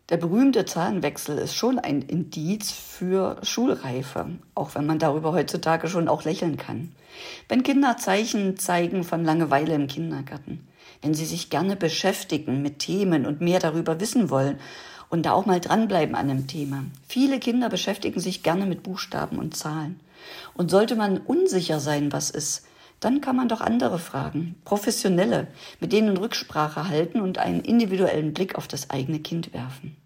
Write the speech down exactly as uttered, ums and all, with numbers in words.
Der berühmte Zahlenwechsel ist schon ein Indiz für Schulreife, auch wenn man darüber heutzutage schon auch lächeln kann. Wenn Kinder Zeichen zeigen von Langeweile im Kindergarten, wenn sie sich gerne beschäftigen mit Themen und mehr darüber wissen wollen und da auch mal dranbleiben an einem Thema. Viele Kinder beschäftigen sich gerne mit Buchstaben und Zahlen. Und sollte man unsicher sein, was ist, dann kann man doch andere fragen, Professionelle, mit denen Rücksprache halten und einen individuellen Blick auf das eigene Kind werfen.